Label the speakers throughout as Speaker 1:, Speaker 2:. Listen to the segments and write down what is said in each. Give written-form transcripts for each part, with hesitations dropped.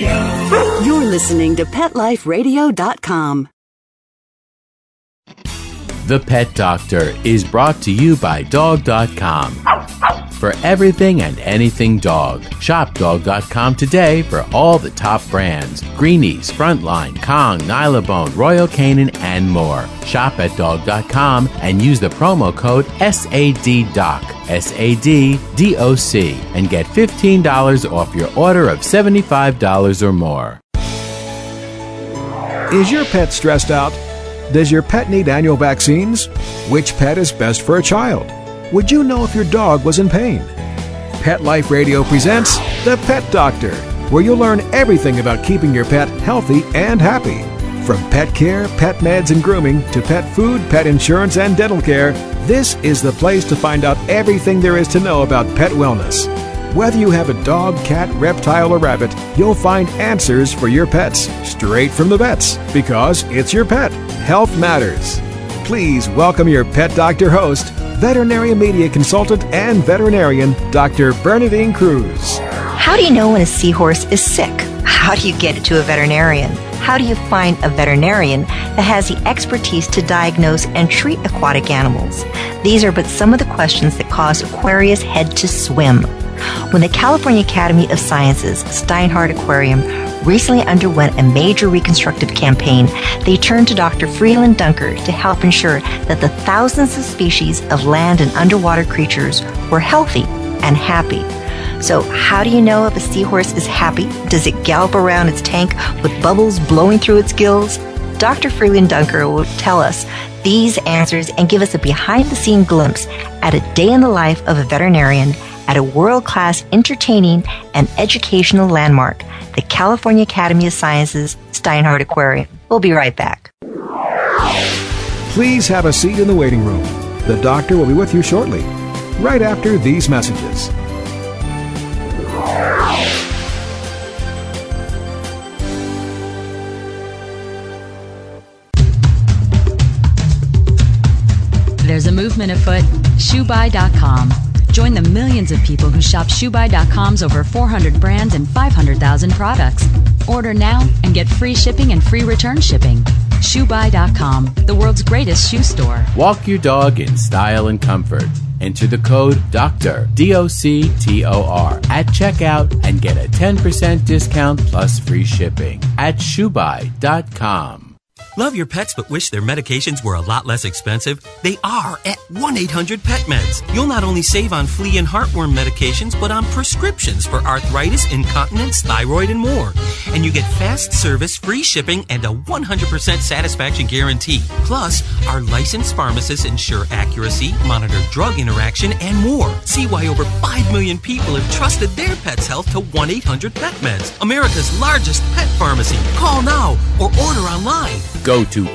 Speaker 1: You're listening to PetLifeRadio.com.
Speaker 2: The Pet Doctor is brought to you by Dog.com. For everything and anything dog, shop Dog.com today for all the top brands: Greenies, Frontline, Kong, Nylabone, Royal Canin, and more. Shop at Dog.com and use the promo code SADDOC, SADDOC, and get $15 off your order of $75 or more.
Speaker 3: Is your pet stressed out? Does your pet need annual vaccines? Which pet is best for a child? Would you know if your dog was in pain? Pet Life Radio presents The Pet Doctor, where you'll learn everything about keeping your pet healthy and happy. From pet care, pet meds and grooming, to pet food, pet insurance, and dental care, this is the place to find out everything there is to know about pet wellness. Whether you have a dog, cat, reptile, or rabbit, you'll find answers for your pets straight from the vets, because it's your pet. Health matters. Please welcome your Pet Doctor host, veterinary media consultant and veterinarian, Dr. Bernadine Cruz.
Speaker 4: How do you know when a seahorse is sick? How do you get it to a veterinarian? How do you find a veterinarian that has the expertise to diagnose and treat aquatic animals? These are but some of the questions that cause Aquarius' head to swim. When the California Academy of Sciences Steinhardt Aquarium recently underwent a major reconstructive campaign, they turned to Dr. Freeland Dunker to help ensure that the thousands of species of land and underwater creatures were healthy and happy. So how do you know if a seahorse is happy? Does it gallop around its tank with bubbles blowing through its gills? Dr. Freeland Dunker will tell us these answers and give us a behind-the-scene glimpse at a day in the life of a veterinarian at a world-class entertaining and educational landmark, the California Academy of Sciences Steinhardt Aquarium. We'll be right back.
Speaker 3: Please have a seat in the waiting room. The doctor will be with you shortly, right after these messages.
Speaker 5: There's a movement afoot. ShoeBuy.com. Join the millions of people who shop ShoeBuy.com's over 400 brands and 500,000 products. Order now and get free shipping and free return shipping. ShoeBuy.com, the world's greatest shoe store.
Speaker 2: Walk your dog in style and comfort. Enter the code DOCTOR, D-O-C-T-O-R, at checkout and get a 10% discount plus free shipping at ShoeBuy.com.
Speaker 6: Love your pets but wish their medications were a lot less expensive? They are at 1-800-PET-MEDS. You'll not only save on flea and heartworm medications, but on prescriptions for arthritis, incontinence, thyroid, and more. And you get fast service, free shipping, and a 100% satisfaction guarantee. Plus, our licensed pharmacists ensure accuracy, monitor drug interaction, and more. See why over 5 million people have trusted their pet's health to 1-800-PET-MEDS, America's largest pet pharmacy. Call now or order online.
Speaker 2: Go to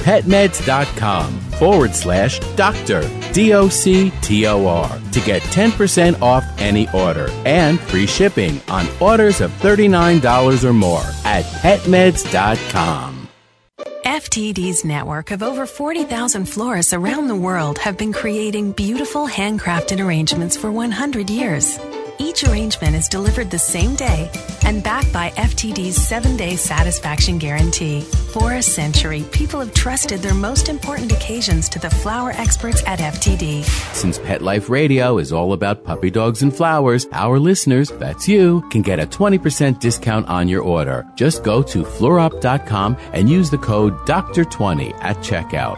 Speaker 2: petmeds.com/doctor, D-O-C-T-O-R, to get 10% off any order and free shipping on orders of $39 or more at petmeds.com.
Speaker 7: FTD's network of over 40,000 florists around the world have been creating beautiful handcrafted arrangements for 100 years. Each arrangement is delivered the same day and backed by FTD's 7-day satisfaction guarantee. For a century, people have trusted their most important occasions to the flower experts at FTD.
Speaker 2: Since Pet Life Radio is all about puppy dogs and flowers, our listeners, that's you, can get a 20% discount on your order. Just go to fleurop.com and use the code DOCTOR20 at checkout.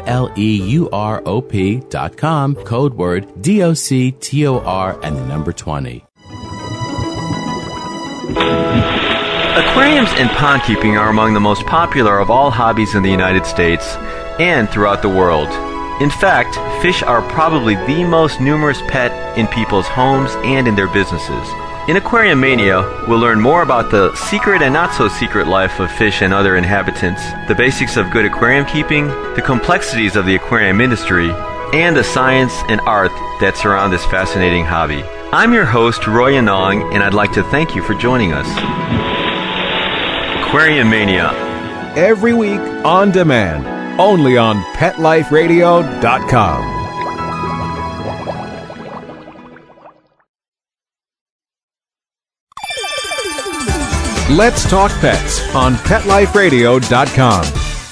Speaker 2: FLEUROP.com, code word DOCTOR and the number 20.
Speaker 8: Aquariums and pond keeping are among the most popular of all hobbies in the United States and throughout the world. In fact, fish are probably the most numerous pet in people's homes and in their businesses. In Aquarium Mania, we'll learn more about the secret and not so secret life of fish and other inhabitants, the basics of good aquarium keeping, the complexities of the aquarium industry, and the science and art that surround this fascinating hobby. I'm your host, Roy Anong, and I'd like to thank you for joining us. Aquarium Mania.
Speaker 3: Every week on demand, only on PetLifeRadio.com. Let's Talk Pets on PetLifeRadio.com.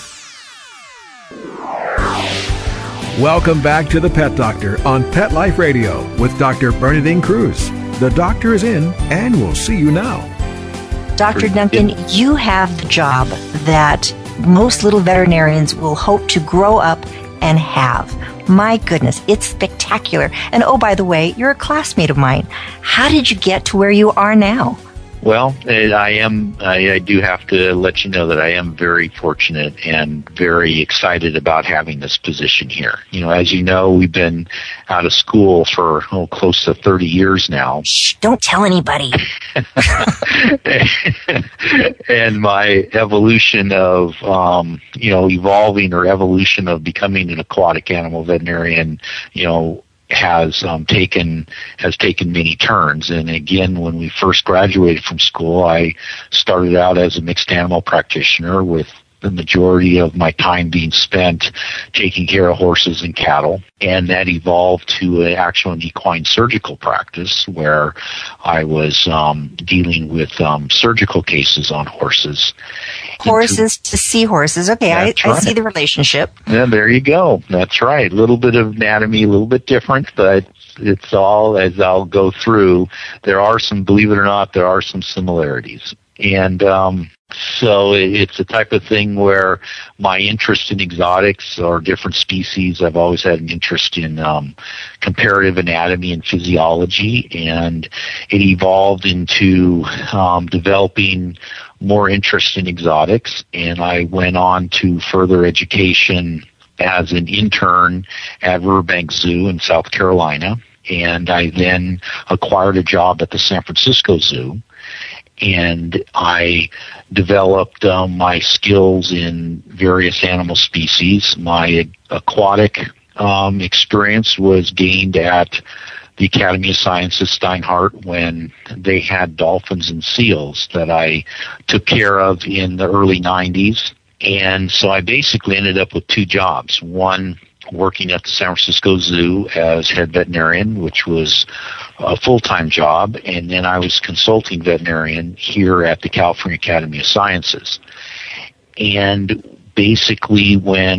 Speaker 3: Welcome back to the Pet Doctor on Pet Life Radio with Dr. Bernadine Cruz. The doctor is in, and we'll see you now.
Speaker 4: Dr. Duncan, you have the job that most little veterinarians will hope to grow up and have. My goodness, it's spectacular. And oh, by the way, you're a classmate of mine. How did you get to where you are now?
Speaker 9: Well, I do have to let you know that I am very fortunate and very excited about having this position here. As you know, we've been out of school for close to 30 years now.
Speaker 4: Shh, don't tell anybody.
Speaker 9: And my evolution of, evolving or evolution of becoming an aquatic animal veterinarian, has taken many turns. And again, when we first graduated from school, I started out as a mixed animal practitioner with the majority of my time being spent taking care of horses and cattle. And that evolved to an actual equine surgical practice where I was dealing with surgical cases on horses.
Speaker 4: Horses to seahorses. Okay, I see the relationship.
Speaker 9: Yeah, there you go. That's right. A little bit of anatomy, a little bit different, but it's all, as I'll go through, believe it or not, there are some similarities. And so it's a type of thing where my interest in exotics or different species, I've always had an interest in comparative anatomy and physiology, and it evolved into developing more interest in exotics, and I went on to further education as an intern at Riverbank Zoo in South Carolina, and I then acquired a job at the San Francisco Zoo. And I developed my skills in various animal species. My aquatic experience was gained at the Academy of Sciences Steinhardt when they had dolphins and seals that I took care of in the early 90s. And so I basically ended up with two jobs. One, working at the San Francisco Zoo as head veterinarian, which was a full-time job, and then I was consulting veterinarian here at the California Academy of Sciences. And basically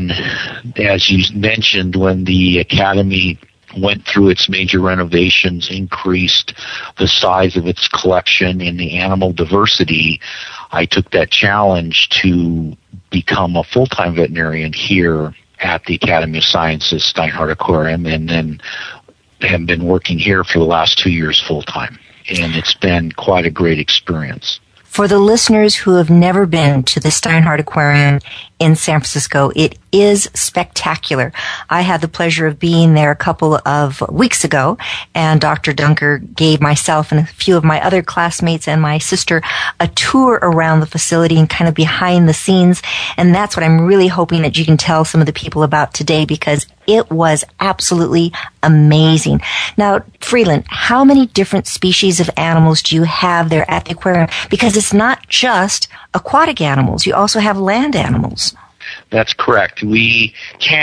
Speaker 9: as you mentioned, when the Academy went through its major renovations, increased the size of its collection and the animal diversity, I took that challenge to become a full-time veterinarian here at the Academy of Sciences Steinhardt Aquarium, and then have been working here for the last 2 years full-time. And it's been quite a great experience.
Speaker 4: For the listeners who have never been to the Steinhardt Aquarium in San Francisco, it is spectacular. I had the pleasure of being there a couple of weeks ago, and Dr. Dunker gave myself and a few of my other classmates and my sister a tour around the facility and kind of behind the scenes. And that's what I'm really hoping that you can tell some of the people about today, because it was absolutely amazing. Now, Freeland, how many different species of animals do you have there at the aquarium? Because it's not just aquatic animals. You also have land animals.
Speaker 9: That's correct. We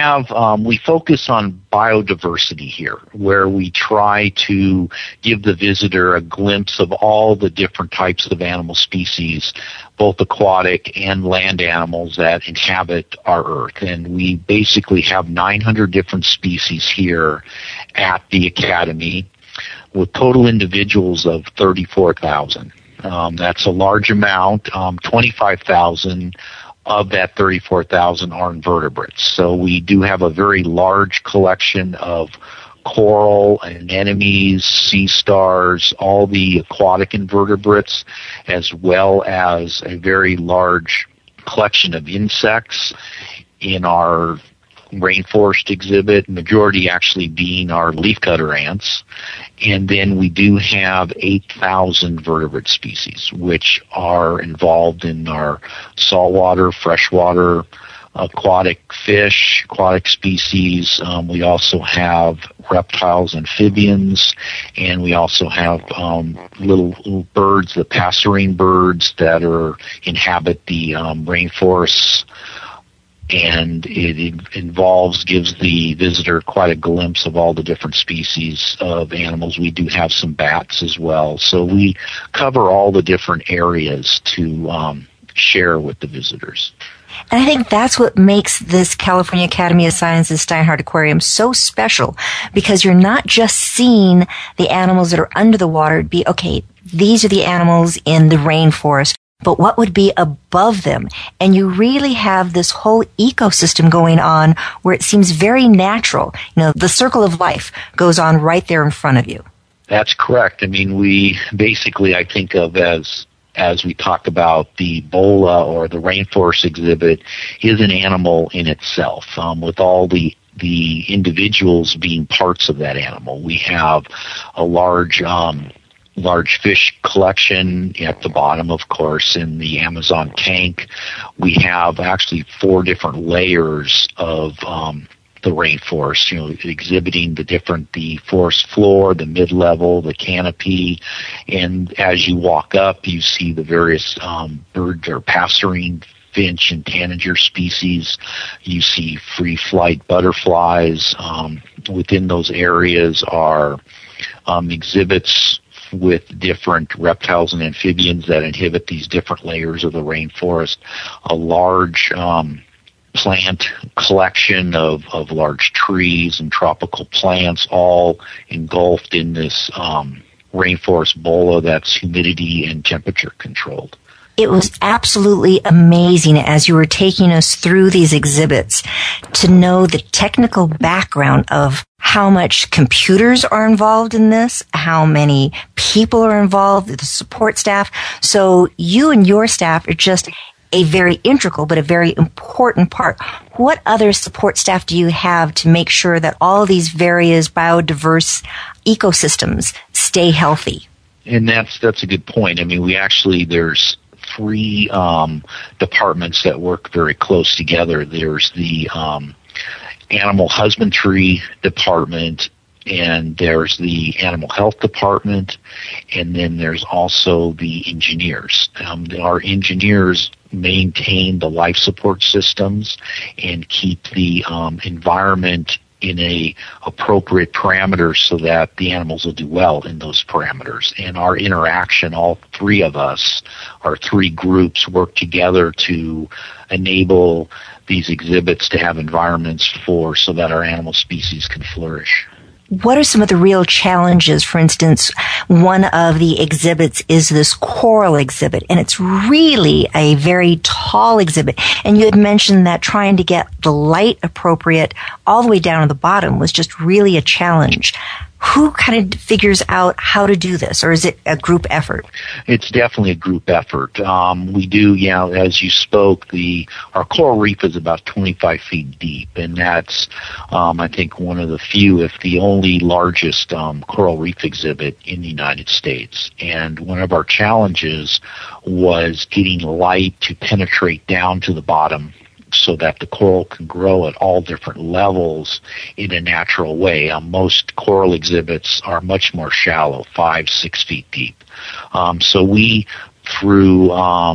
Speaker 9: focus on biodiversity here, where we try to give the visitor a glimpse of all the different types of animal species, both aquatic and land animals that inhabit our Earth. And we basically have 900 different species here at the Academy, with total individuals of 34,000. That's a large amount. 25,000 of that 34,000 are invertebrates. So we do have a very large collection of coral, anemones, sea stars, all the aquatic invertebrates, as well as a very large collection of insects in our rainforest exhibit, majority actually being our leafcutter ants. And then we do have 8,000 vertebrate species, which are involved in our saltwater, freshwater, aquatic fish, aquatic species. We also have reptiles, amphibians, and we also have little birds, the passerine birds that inhabit the rainforests and it gives the visitor quite a glimpse of all the different species of animals. We do have some bats as well. So we cover all the different areas to share with the visitors.
Speaker 4: And I think that's what makes this California Academy of Sciences Steinhardt Aquarium so special, because you're not just seeing the animals that are under the water. It'd be, okay, these are the animals in the rainforest, but what would be above them? And you really have this whole ecosystem going on where it seems very natural. You know, the circle of life goes on right there in front of you.
Speaker 9: That's correct. I mean, we basically, I think of as we talk about the Bola or the rainforest exhibit, is an animal in itself, with all the individuals being parts of that animal. We have a large fish collection at the bottom, of course, in the Amazon tank. We have actually 4 different layers of the rainforest, exhibiting the forest floor, the mid-level, the canopy, and as you walk up, you see the various birds or passerine finch and tanager species. You see free flight butterflies. Within those areas are exhibits with different reptiles and amphibians that inhabit these different layers of the rainforest. A large plant collection of large trees and tropical plants, all engulfed in this rainforest bola that's humidity and temperature controlled.
Speaker 4: It was absolutely amazing as you were taking us through these exhibits to know the technical background of how much computers are involved in this, how many people are involved, the support staff. So you and your staff are just a very integral but a very important part. What other support staff do you have to make sure that all these various biodiverse ecosystems stay healthy?
Speaker 9: And that's a good point. I mean, there's 3 departments that work very close together. There's the animal husbandry department, and there's the animal health department, and then there's also the engineers. Our engineers maintain the life support systems and keep the environment in a appropriate parameters so that the animals will do well in those parameters. And our interaction, all 3 of us, our 3 groups, work together to enable these exhibits to have environments so that our animal species can flourish.
Speaker 4: What are some of the real challenges? For instance, one of the exhibits is this coral exhibit, and it's really a very tall exhibit. And you had mentioned that trying to get the light appropriate all the way down to the bottom was just really a challenge. Who kind of figures out how to do this, or is it a group effort?
Speaker 9: It's definitely a group effort. We do, as you spoke, our coral reef is about 25 feet deep, and that's, I think, one of the few, if the only largest coral reef exhibit in the United States. And one of our challenges was getting light to penetrate down to the bottom so that the coral can grow at all different levels in a natural way. Most coral exhibits are much more shallow, 5-6 feet deep. So we, through,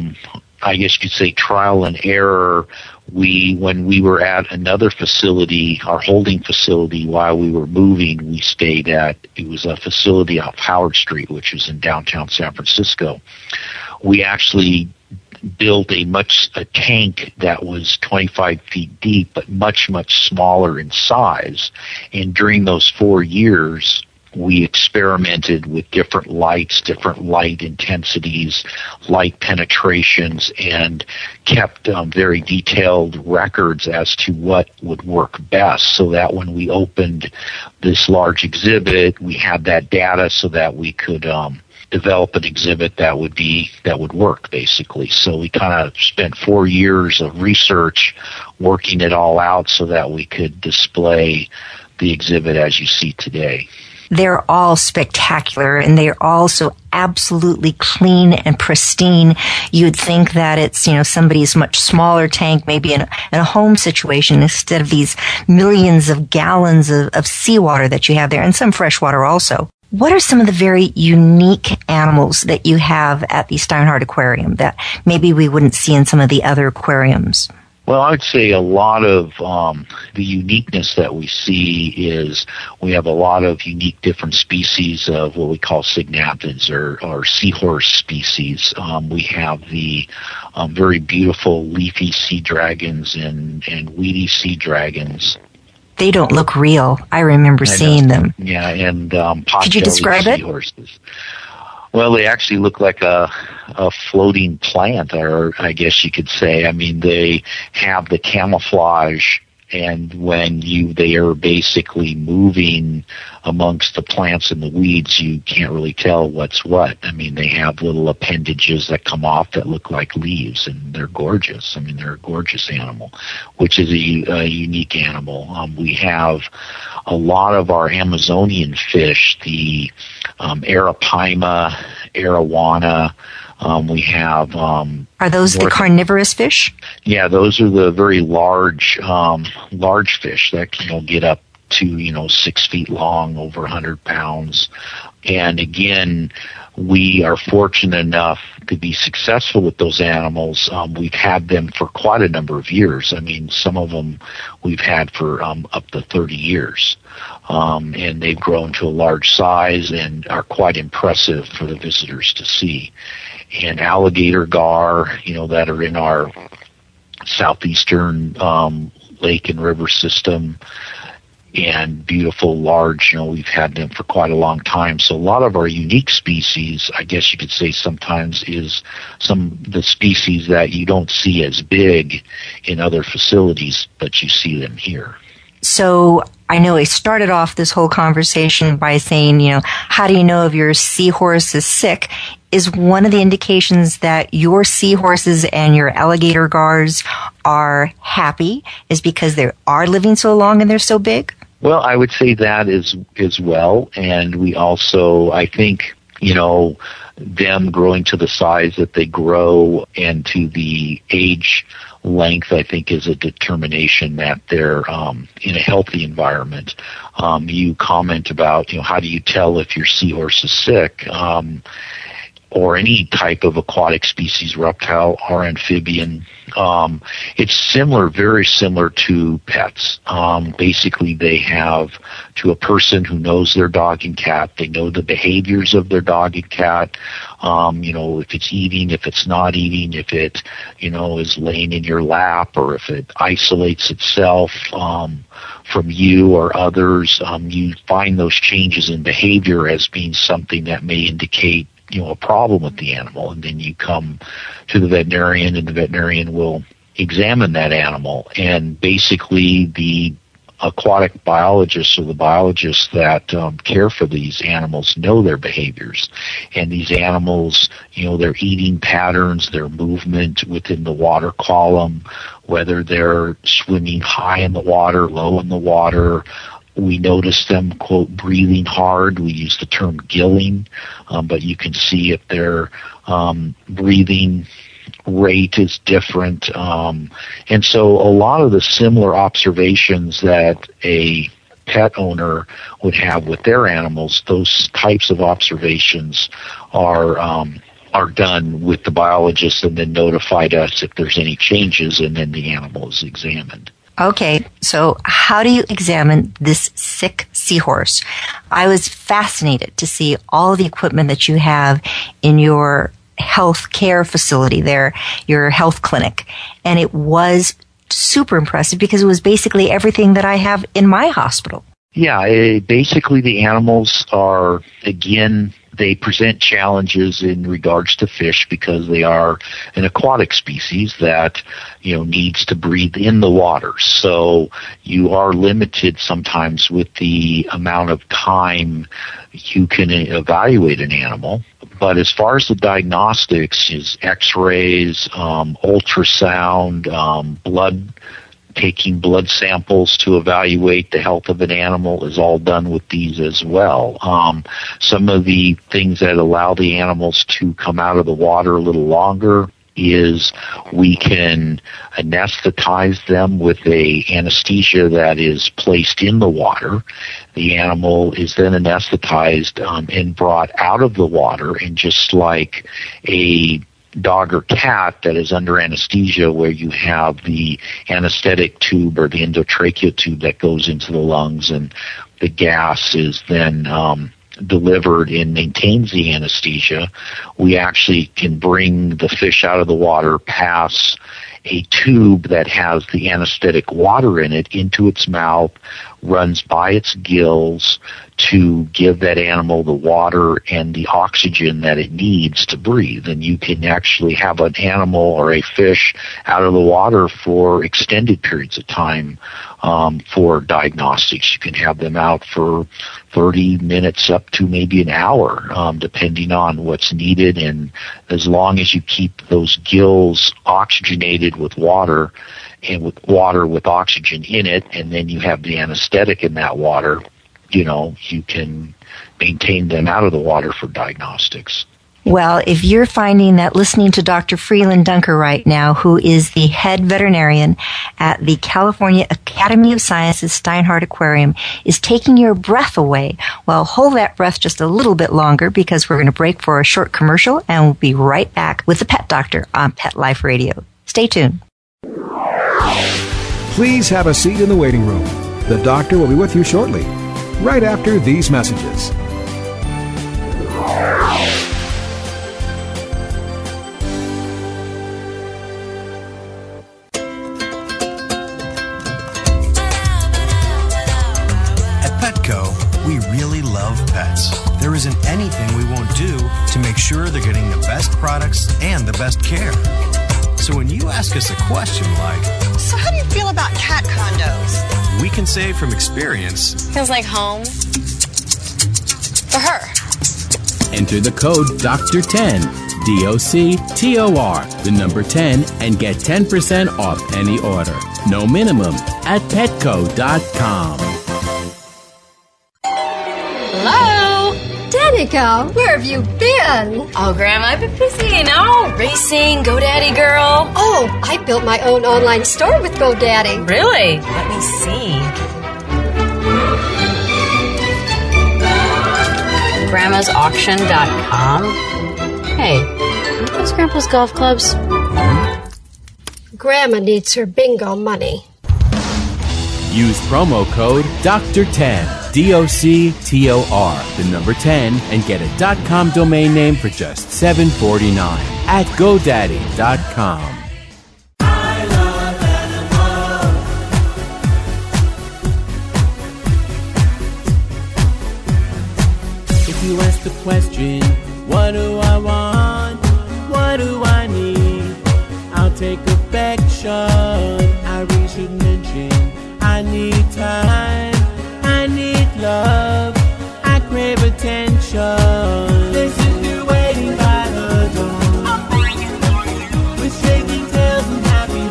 Speaker 9: I guess you could say, trial and error, when we were at another facility, our holding facility, while we were moving, we stayed at, it was a facility off Howard Street, which was in downtown San Francisco. We actually built a tank that was 25 feet deep, but much, much smaller in size. And during those 4 years, we experimented with different lights, different light intensities, light penetrations, and kept very detailed records as to what would work best, so that when we opened this large exhibit, we had that data so that we could develop an exhibit that would work, basically. So we kind of spent 4 years of research working it all out so that we could display the exhibit as you see today.
Speaker 4: They're all spectacular, and they're all so absolutely clean and pristine. You'd think that it's, somebody's much smaller tank, maybe in a home situation, instead of these millions of gallons of seawater that you have there, and some fresh water also. What are some of the very unique animals that you have at the Steinhardt Aquarium that maybe we wouldn't see in some of the other aquariums?
Speaker 9: Well, I would say a lot of the uniqueness that we see is we have a lot of unique different species of what we call cygnathids or seahorse species. We have the very beautiful leafy sea dragons and weedy sea dragons.
Speaker 4: They don't look real. I remember seeing them.
Speaker 9: Yeah, and
Speaker 4: could you describe it?
Speaker 9: Seahorses. Well, they actually look like a floating plant, or I guess you could say. I mean, they have the camouflage, and when they are basically moving amongst the plants and the weeds, you can't really tell what's what. I mean, they have little appendages that come off that look like leaves, and they're gorgeous. I mean, they're a gorgeous animal, which is a unique animal. We have a lot of our Amazonian fish, the Arapaima, arowana. We have.
Speaker 4: Are those the carnivorous fish?
Speaker 9: Yeah, those are the very large fish that can get up to 6 feet long, over 100 pounds. And again, we are fortunate enough to be successful with those animals. We've had them for quite a number of years. I mean, some of them we've had for up to 30 years. And they've grown to a large size and are quite impressive for the visitors to see. And alligator gar, that are in our southeastern lake and river system, and beautiful large, we've had them for quite a long time. So a lot of our unique species, I guess you could say sometimes, is the species that you don't see as big in other facilities, but you see them here.
Speaker 4: So I know I started off this whole conversation by saying, how do you know if your seahorse is sick? Is one of the indications that your seahorses and your alligator gars are happy is because they are living so long and they're so big?
Speaker 9: Well, I would say that as well. And we also, I think, them growing to the size that they grow and to the age length, I think, is a determination that they're in a healthy environment. You comment about, how do you tell if your seahorse is sick? Or any type of aquatic species, reptile or amphibian. It's very similar to pets. Basically, they have, to a person who knows their dog and cat, they know the behaviors of their dog and cat. If it's eating, if it's not eating, if it, is laying in your lap, or if it isolates itself from you or others. You find those changes in behavior as being something that may indicate a problem with the animal, and then you come to the veterinarian, and the veterinarian will examine that animal. And basically, the aquatic biologists or the biologists that care for these animals know their behaviors. And these animals, their eating patterns, their movement within the water column, whether they're swimming high in the water, low in the water. We notice them, quote, breathing hard. We use the term gilling, but you can see if their breathing rate is different. And so a lot of the similar observations that a pet owner would have with their animals, those types of observations are done with the biologist, and then notified us if there's any changes, and then the animal is examined.
Speaker 4: Okay, so how do you examine this sick seahorse? I was fascinated to see all the equipment that you have in your health care facility there, your health clinic. And it was super impressive because it was basically everything that I have in my hospital.
Speaker 9: Yeah, basically the animals are, again, they present challenges in regards to fish because they are an aquatic species that, needs to breathe in the water. So you are limited sometimes with the amount of time you can evaluate an animal. But as far as the diagnostics, is X-rays, ultrasound, taking blood samples to evaluate the health of an animal is all done with these as well. Some of the things that allow the animals to come out of the water a little longer is we can anesthetize them with a anesthesia that is placed in the water. The animal is then anesthetized and brought out of the water, and just like a dog or cat that is under anesthesia, where you have the anesthetic tube or the endotracheal tube that goes into the lungs, and the gas is then delivered and maintains the anesthesia, we actually can bring the fish out of the water, pass a tube that has the anesthetic water in it into its mouth, runs by its gills to give that animal the water and the oxygen that it needs to breathe. And you can actually have an animal or a fish out of the water for extended periods of time for diagnostics. You can have them out for 30 minutes up to maybe an hour, depending on what's needed. And as long as you keep those gills oxygenated with water, and with oxygen in it, and then you have the anesthetic in that water, you can maintain them out of the water for diagnostics.
Speaker 4: Well, if you're finding that listening to Dr. Freeland Dunker right now, who is the head veterinarian at the California Academy of Sciences Steinhardt Aquarium, is taking your breath away, well, hold that breath just a little bit longer, because we're going to break for a short commercial, and we'll be right back with the Pet Doctor on Pet Life Radio. Stay tuned.
Speaker 3: Please have a seat in the waiting room. The doctor will be with you shortly, right after these messages.
Speaker 10: At Petco, we really love pets. There isn't anything we won't do to make sure they're getting the best products and the best care. So when you ask us a question like,
Speaker 11: so how do you feel about cat condos?
Speaker 10: We can say from experience,
Speaker 11: feels like home for her.
Speaker 2: Enter the code Dr10, DOCTOR, the number 10, and get 10% off any order. No minimum at Petco.com.
Speaker 12: Hello? Danica, where have you been?
Speaker 11: Oh, Grandma, I've been busy, racing, GoDaddy girl.
Speaker 12: Oh, I built my own online store with GoDaddy.
Speaker 11: Really? Let me see. Grandma'sAuction.com. Hey, are those Grandpa's golf clubs?
Speaker 12: Grandma needs her bingo money.
Speaker 2: Use promo code Dr10, DOCTOR, the number 10, and get a .com domain name for just $7.49 at GoDaddy.com. If you ask the question, what do I want? What do I need? I'll take affection. I really should mention I need time. I need love. I crave attention. This is the waiting by the door, with shaking tails and happy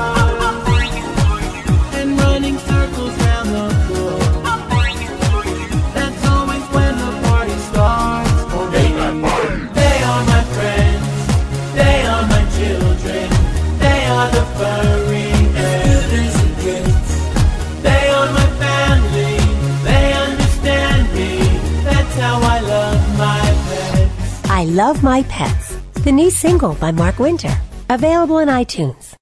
Speaker 2: hearts, and running circles round the floor. That's always when the party starts for me. They are my friends. They are my children. They are the furry elders and kids. They are my family. They understand me. That's how I love my pets.
Speaker 13: I Love My Pets, the new single by Mark Winter. Available on iTunes.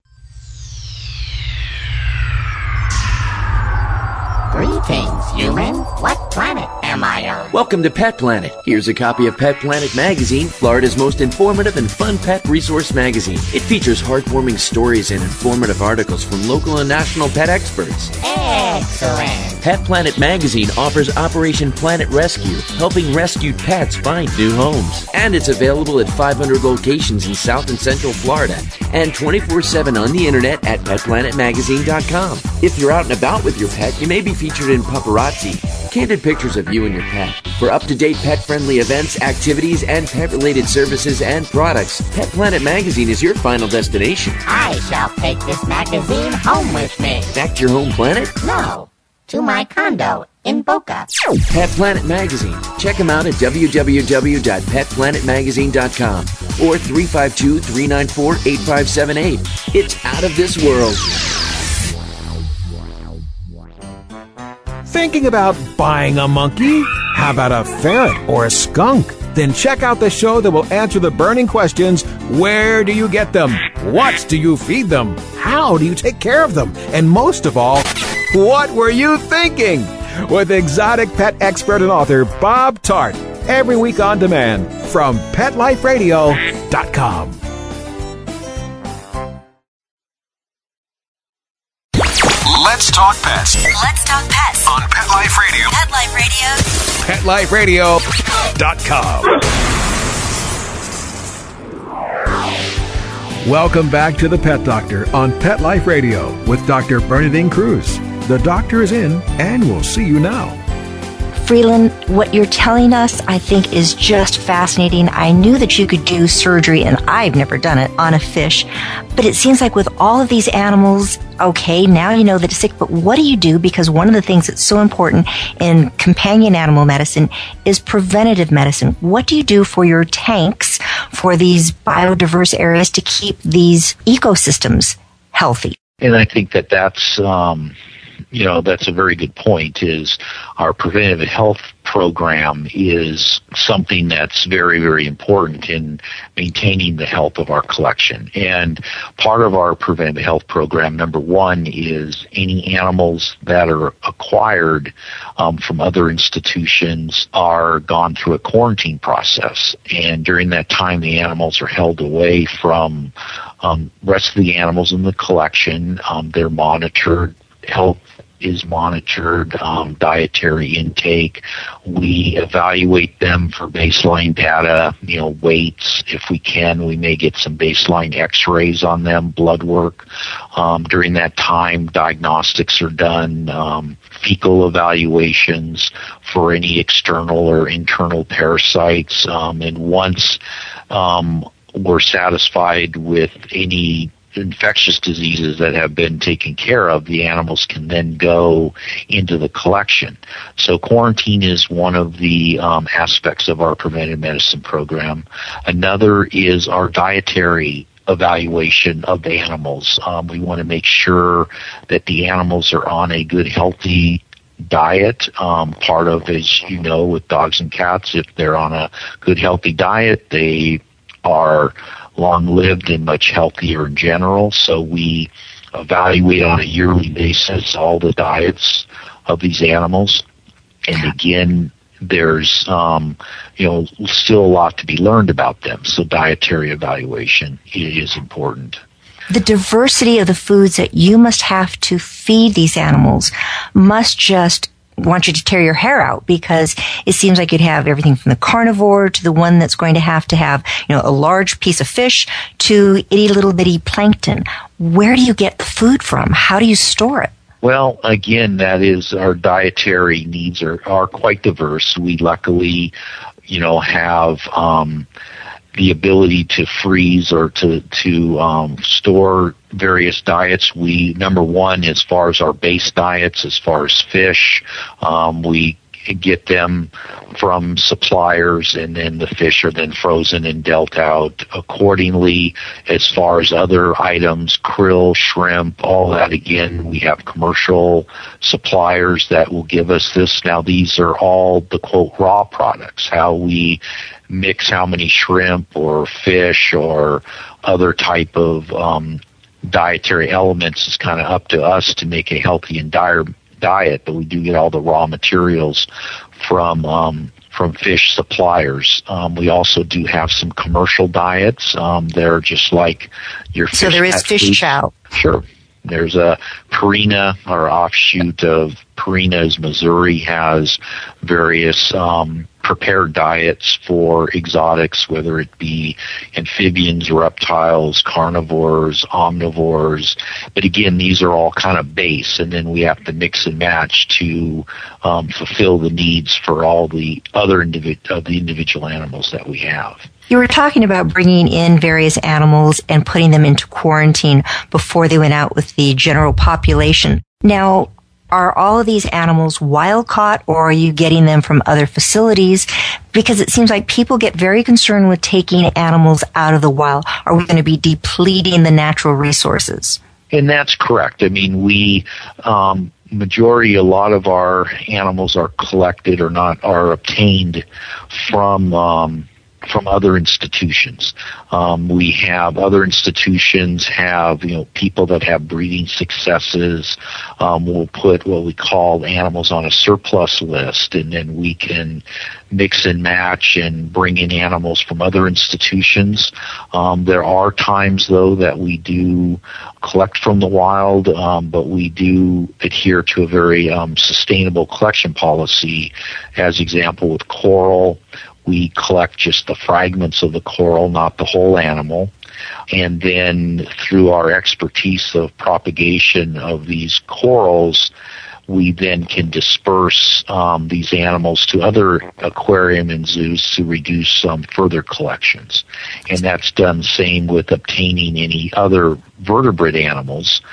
Speaker 14: Greetings, human. What planet am I on?
Speaker 15: Welcome to Pet Planet. Here's a copy of Pet Planet Magazine, Florida's most informative and fun pet resource magazine. It features heartwarming stories and informative articles from local and national pet experts.
Speaker 14: Excellent.
Speaker 15: Pet Planet Magazine offers Operation Planet Rescue, helping rescued pets find new homes. And it's available at 500 locations in South and Central Florida and 24/7 on the internet at PetPlanetMagazine.com. If you're out and about with your pet, you may be featured in Paparazzi, candid pictures of you and your pet. For up-to-date pet-friendly events, activities, and pet-related services and products, Pet Planet Magazine is your final destination.
Speaker 14: I shall take this magazine home with me.
Speaker 15: Back to your home planet?
Speaker 14: No, to my condo in Boca.
Speaker 15: Pet Planet Magazine. Check them out at www.petplanetmagazine.com or 352-394-8578. It's out of this world.
Speaker 3: Thinking about buying a monkey? How about a ferret or a skunk? Then check out the show that will answer the burning questions. Where do you get them? What do you feed them? How do you take care of them? And most of all, what were you thinking? With exotic pet expert and author Bob Tart. Every week on demand from PetLifeRadio.com.
Speaker 16: Let's talk pets.
Speaker 17: Let's talk pets
Speaker 16: On Pet Life Radio.
Speaker 17: Pet Life Radio.
Speaker 3: PetLifeRadio.com. Welcome back to the Pet Doctor on Pet Life Radio with Dr. Bernadine Cruz. The doctor is in, and we'll see you now.
Speaker 4: Freeland, what you're telling us, I think, is just fascinating. I knew that you could do surgery, and I've never done it, on a fish. But it seems like with all of these animals, okay, now you know that it's sick, but what do you do? Because one of the things that's so important in companion animal medicine is preventative medicine. What do you do for your tanks, for these biodiverse areas, to keep these ecosystems healthy?
Speaker 9: And I think that that's that's a very good point, is our preventative health program is something that's very, very important in maintaining the health of our collection. And part of our preventative health program, number one, is any animals that are acquired from other institutions are gone through a quarantine process. And during that time, the animals are held away from rest of the animals in the collection. They're monitored. Health is monitored, dietary intake. We evaluate them for baseline data, weights. If we can, we may get some baseline x-rays on them, blood work. During that time, diagnostics are done, fecal evaluations for any external or internal parasites. And once we're satisfied with any infectious diseases that have been taken care of, the animals can then go into the collection. So quarantine is one of the aspects of our preventive medicine program. Another is our dietary evaluation of the animals. We want to make sure that the animals are on a good, healthy diet. Part of, as you know, with dogs and cats, if they're on a good, healthy diet, they are long-lived and much healthier in general. So we evaluate on a yearly basis all the diets of these animals. And again, there's still a lot to be learned about them. So dietary evaluation is important.
Speaker 4: The diversity of the foods that you must have to feed these animals must just want you to tear your hair out, because it seems like you'd have everything from the carnivore to the one that's going to have a large piece of fish to itty little bitty plankton. Where do you get the food from? How do you store it?
Speaker 9: Well, again, that is, our dietary needs are quite diverse. We luckily, have the ability to freeze or to store various diets. We, number one, as far as our base diets, as far as fish, we get them from suppliers, and then the fish are then frozen and dealt out accordingly. As far as other items, krill, shrimp, all that, again, we have commercial suppliers that will give us this. Now, these are all the, quote, raw products. How we mix how many shrimp or fish or other type of dietary elements is kind of up to us to make a healthy and diet, but we do get all the raw materials from fish suppliers. We also do have some commercial diets. They're just like your fish.
Speaker 4: So there is fish chow.
Speaker 9: Sure. There's a Purina, or offshoot of Purina's Missouri, has various prepared diets for exotics, whether it be amphibians, reptiles, carnivores, omnivores. But again, these are all kind of base, and then we have to mix and match to fulfill the needs for all the other individual animals that we have.
Speaker 4: You were talking about bringing in various animals and putting them into quarantine before they went out with the general population. Now, are all of these animals wild caught, or are you getting them from other facilities? Because it seems like people get very concerned with taking animals out of the wild. Are we going to be depleting the natural resources?
Speaker 9: And that's correct. I mean, we majority, a lot of our animals are collected are obtained from other institutions. We have other institutions have, people that have breeding successes. We'll put what we call animals on a surplus list, and then we can mix and match and bring in animals from other institutions. There are times, though, that we do collect from the wild, but we do adhere to a very sustainable collection policy. As example, with coral, we collect just the fragments of the coral, not the whole animal. And then through our expertise of propagation of these corals, we then can disperse these animals to other aquarium and zoos to reduce further collections. And that's done same with obtaining any other vertebrate animals.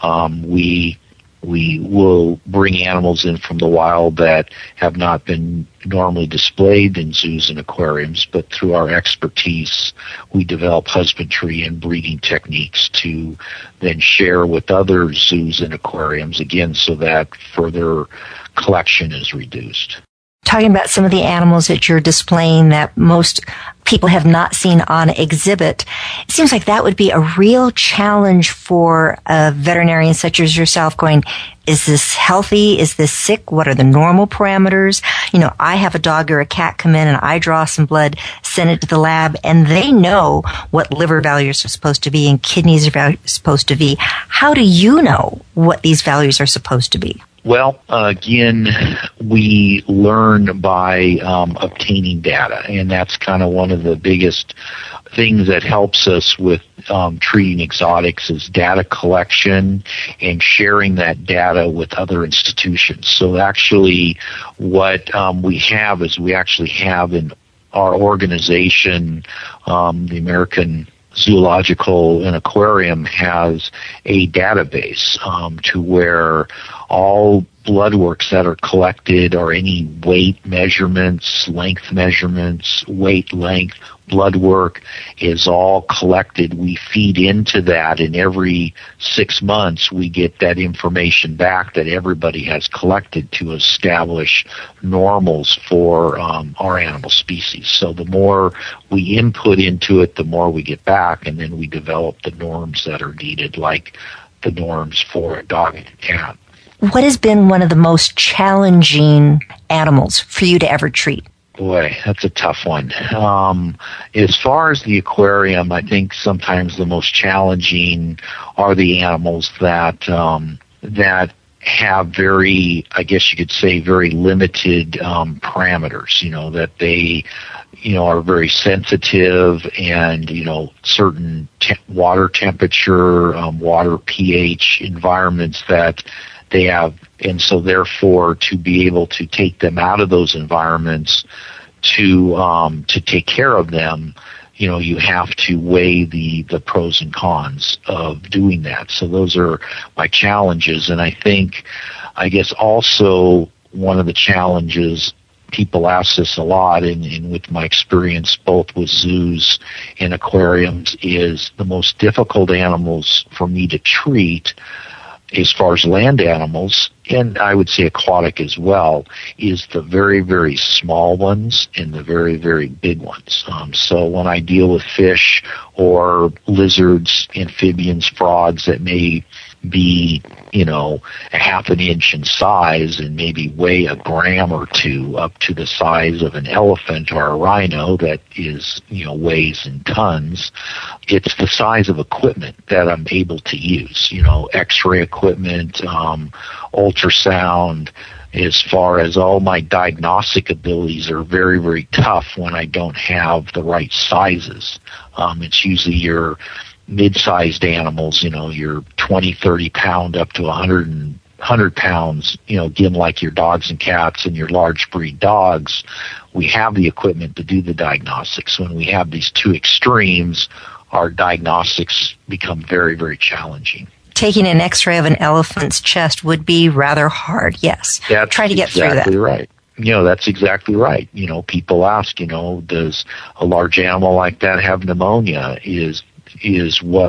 Speaker 9: We will bring animals in from the wild that have not been normally displayed in zoos and aquariums, but through our expertise, we develop husbandry and breeding techniques to then share with other zoos and aquariums, again, so that further collection is reduced.
Speaker 4: Talking about some of the animals that you're displaying that most people have not seen on exhibit, it seems like that would be a real challenge for a veterinarian such as yourself going, is this healthy? Is this sick? What are the normal parameters? I have a dog or a cat come in and I draw some blood, send it to the lab, and they know what liver values are supposed to be and kidneys are supposed to be. How do you know what these values are supposed to be?
Speaker 9: Well, again, we learn by obtaining data, and that's kind of one of the biggest things that helps us with treating exotics is data collection and sharing that data with other institutions. So actually what we have is we actually have in our organization, the American Zoological and Aquarium has a database to where all blood works that are collected or any weight measurements, length measurements, weight, length, blood work is all collected. We feed into that, and every 6 months we get that information back that everybody has collected to establish normals for our animal species. So the more we input into it, the more we get back, and then we develop the norms that are needed, like the norms for a dog and a cat.
Speaker 4: What has been one of the most challenging animals for you to ever treat?
Speaker 9: Boy, that's a tough one. As far as the aquarium, I think sometimes the most challenging are the animals that have very, I guess you could say, very limited parameters. That they, are very sensitive, and certain water temperature, water pH environments that they have, and so therefore to be able to take them out of those environments to take care of them, you have to weigh the pros and cons of doing that. So those are my challenges, and I guess also one of the challenges, people ask this a lot, and with my experience both with zoos and aquariums, is the most difficult animals for me to treat as far as land animals, and I would say aquatic as well, is the very, very small ones and the very, very big ones. So when I deal with fish or lizards, amphibians, frogs that may be, a half an inch in size and maybe weigh a gram or two, up to the size of an elephant or a rhino that is, weighs in tons, it's the size of equipment that I'm able to use, x-ray equipment, ultrasound. As far as all my diagnostic abilities are very, very tough when I don't have the right sizes. It's usually your mid-sized animals, your 20, 30 pound up to 100 pounds, again, like your dogs and cats and your large breed dogs. We have the equipment to do the diagnostics. When we have these two extremes, our diagnostics become very, very challenging.
Speaker 4: Taking an x-ray of an elephant's chest would be rather hard, yes. Try to get through that.
Speaker 9: Exactly right. That's exactly right. People ask, does a large animal like that have pneumonia? Is what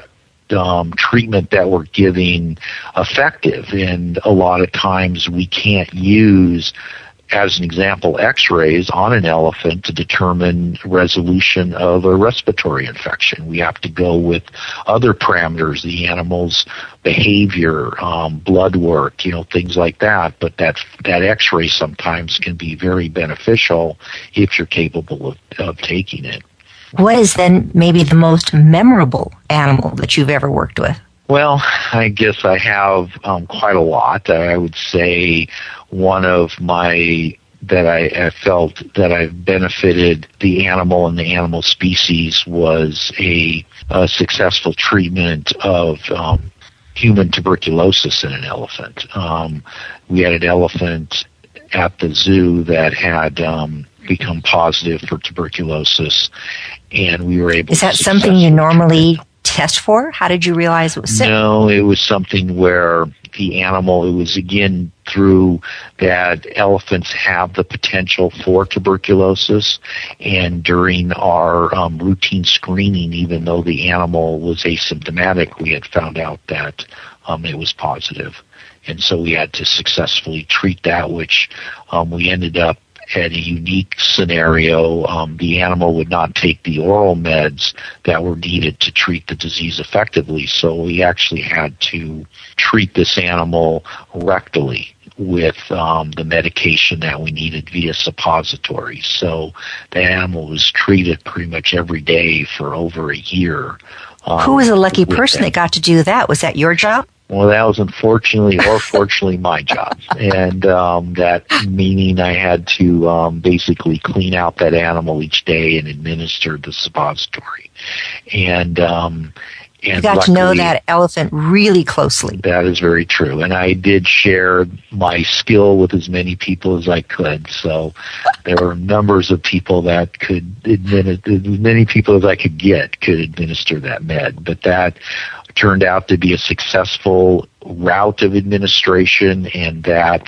Speaker 9: treatment that we're giving effective. And a lot of times we can't use, as an example, x-rays on an elephant to determine resolution of a respiratory infection. We have to go with other parameters, the animal's behavior, blood work, things like that. But that x-ray sometimes can be very beneficial if you're capable of taking it.
Speaker 4: What is then maybe the most memorable animal that you've ever worked with?
Speaker 9: Well, I guess I have quite a lot. I would say one of my that I felt that I've benefited the animal and the animal species was a successful treatment of human tuberculosis in an elephant. We had an elephant at the zoo that had become positive for tuberculosis, and we were able to...
Speaker 4: Is that something you normally test for? How did you realize it was sick?
Speaker 9: No, it was something where the animal, it was again through that elephants have the potential for tuberculosis, and during our routine screening, even though the animal was asymptomatic, we had found out that it was positive. And so we had to successfully treat that, which we ended up at a unique scenario. The animal would not take the oral meds that were needed to treat the disease effectively, so we actually had to treat this animal rectally with the medication that we needed via suppositories. So the animal was treated pretty much every day for over a year.
Speaker 4: Who was the lucky person that got to do that? Was that your job?
Speaker 9: Well, that was unfortunately or fortunately my job. And that meaning I had to basically clean out that animal each day and administer the suppository. And
Speaker 4: you got to know that elephant really closely.
Speaker 9: That is very true. And I did share my skill with as many people as I could. So there were numbers of people that could administer, as many people as I could get could administer that med. But that turned out to be a successful route of administration, and that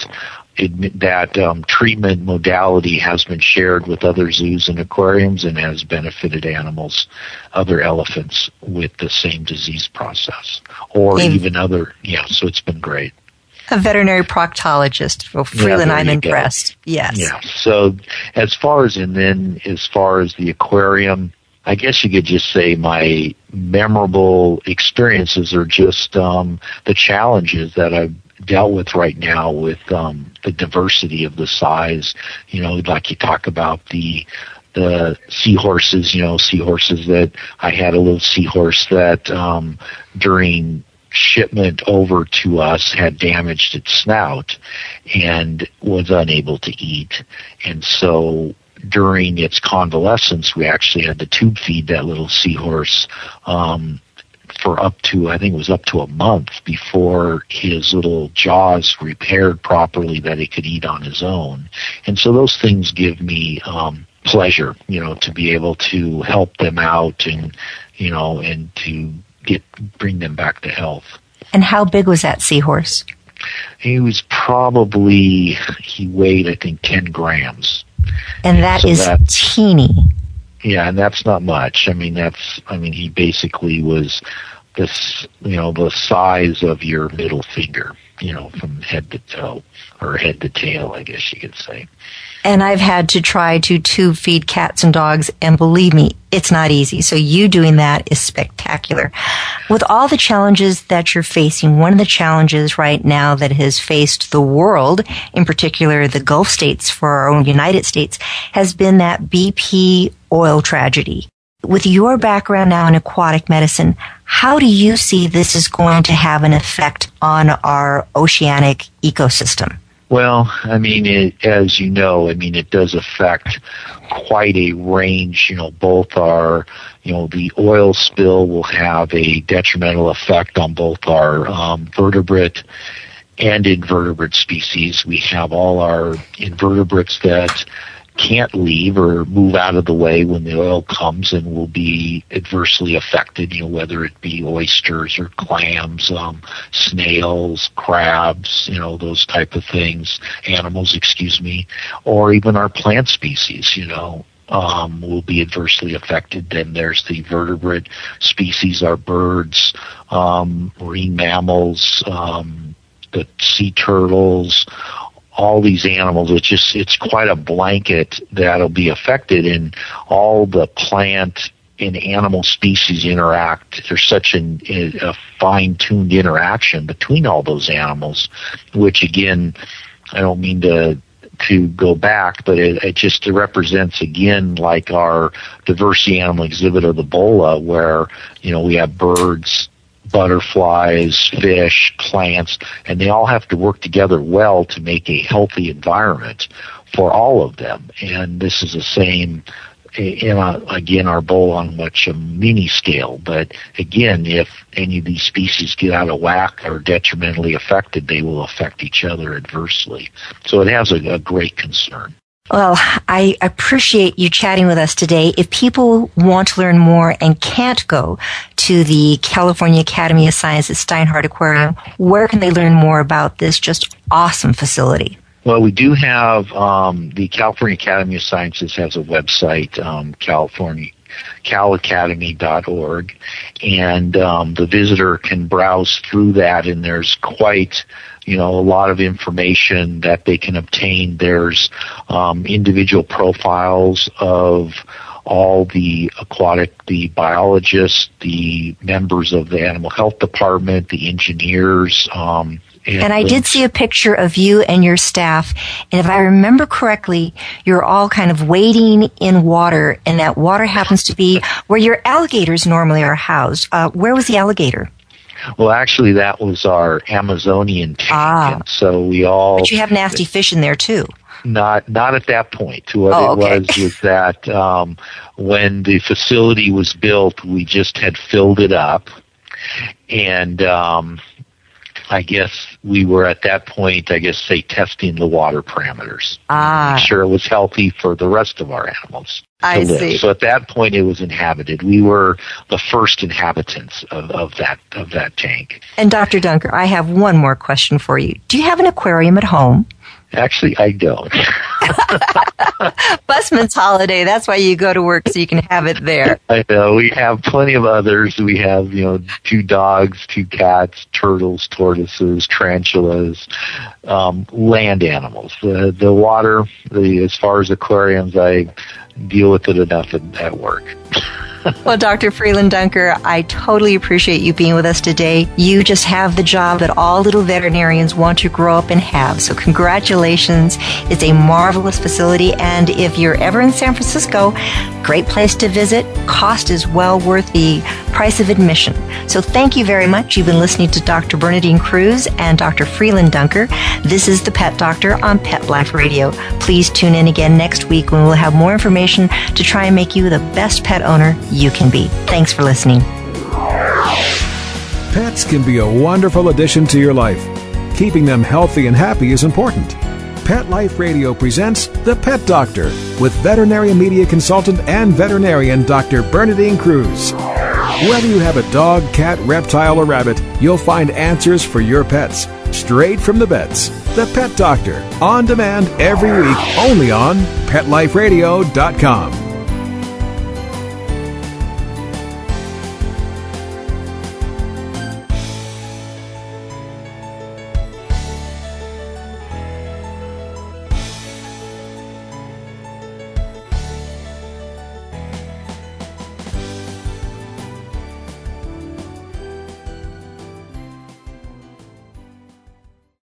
Speaker 9: treatment modality has been shared with other zoos and aquariums and has benefited animals, other elephants with the same disease process, or even other, so it's been great.
Speaker 4: A veterinary proctologist. Well, Freeland, I'm impressed. Yes.
Speaker 9: Yeah. So as far as the aquarium, I guess you could just say my memorable experiences are just the challenges that I've dealt with right now with the diversity of the size. Like you talk about the seahorses, seahorses that I had a little seahorse that during shipment over to us had damaged its snout and was unable to eat. And so during its convalescence, we actually had to tube feed that little seahorse for up to a month before his little jaws repaired properly that he could eat on his own. And so those things give me pleasure, to be able to help them out and to bring them back to health.
Speaker 4: And how big was that seahorse?
Speaker 9: He weighed, I think, 10 grams.
Speaker 4: And that is teeny.
Speaker 9: Yeah, and that's not much. He basically was this, the size of your middle finger, from head to toe, or head to tail, I guess you could say.
Speaker 4: And I've had to try to tube feed cats and dogs, and believe me, it's not easy. So you doing that is spectacular. With all the challenges that you're facing, one of the challenges right now that has faced the world, in particular the Gulf states for our own United States, has been that BP oil tragedy. With your background now in aquatic medicine, how do you see this is going to have an effect on our oceanic ecosystem?
Speaker 9: Well, as you know, it does affect quite a range. Both our, the oil spill will have a detrimental effect on both our vertebrate and invertebrate species. We have all our invertebrates that can't leave or move out of the way when the oil comes and will be adversely affected, whether it be oysters or clams, snails, crabs, those type of things, animals, or even our plant species, will be adversely affected. Then there's the vertebrate species, our birds, marine mammals, the sea turtles, all these animals. It's quite a blanket that'll be affected, and all the plant and animal species interact. There's such a fine-tuned interaction between all those animals, which again, I don't mean to go back, but it just represents, again, like our diversity animal exhibit of the BOLA, where, we have birds, butterflies, fish, plants, and they all have to work together well to make a healthy environment for all of them. And this is the same in, again, our BOLA on much a mini scale. But again, if any of these species get out of whack or detrimentally affected, they will affect each other adversely. So it has a great concern.
Speaker 4: Well, I appreciate you chatting with us today. If people want to learn more and can't go to the California Academy of Sciences Steinhardt Aquarium, where can they learn more about this just awesome facility?
Speaker 9: Well, we do have the California Academy of Sciences has a website, calacademy.org, and the visitor can browse through that, and there's quite a lot of information that they can obtain. There's individual profiles of all the biologists, the members of the animal health department, the engineers. And
Speaker 4: I did see a picture of you and your staff, and if I remember correctly, you're all kind of wading in water, and that water happens to be where your alligators normally are housed. Where was the alligator?
Speaker 9: Well, actually, that was our Amazonian tank, and so we all...
Speaker 4: But you have nasty fish in there, too.
Speaker 9: Not at that point. What it was that when the facility was built, we just had filled it up, and I guess we were at that point, testing the water parameters. Make sure it was healthy for the rest of our animals to live. See. So at that point, it was inhabited. We were the first inhabitants of that tank.
Speaker 4: And Dr. Dunker, I have one more question for you. Do you have an aquarium at home?
Speaker 9: Actually, I don't.
Speaker 4: Busman's holiday. That's why you go to work, so you can have it there.
Speaker 9: I know. We have plenty of others. We have, 2 dogs, 2 cats, turtles, tortoises, tarantulas, land animals. The water, as far as aquariums, I deal with it enough at work.
Speaker 4: Well, Dr. Freeland Dunker, I totally appreciate you being with us today. You just have the job that all little veterinarians want to grow up and have. So congratulations. It's a marvelous facility. And if you're ever in San Francisco, great place to visit. Cost is well worth the price of admission. So thank you very much. You've been listening to Dr. Bernadine Cruz and Dr. Freeland Dunker. This is The Pet Doctor on Pet Life Radio. Please tune in again next week when we'll have more information to try and make you the best pet owner you can be. Thanks for listening.
Speaker 3: Pets can be a wonderful addition to your life. Keeping them healthy and happy is important. Pet Life Radio presents The Pet Doctor with veterinary media consultant and veterinarian Dr. Bernadine Cruz. Whether you have a dog, cat, reptile, or rabbit, you'll find answers for your pets straight from the vets. The Pet Doctor, on demand every week, only on PetLifeRadio.com.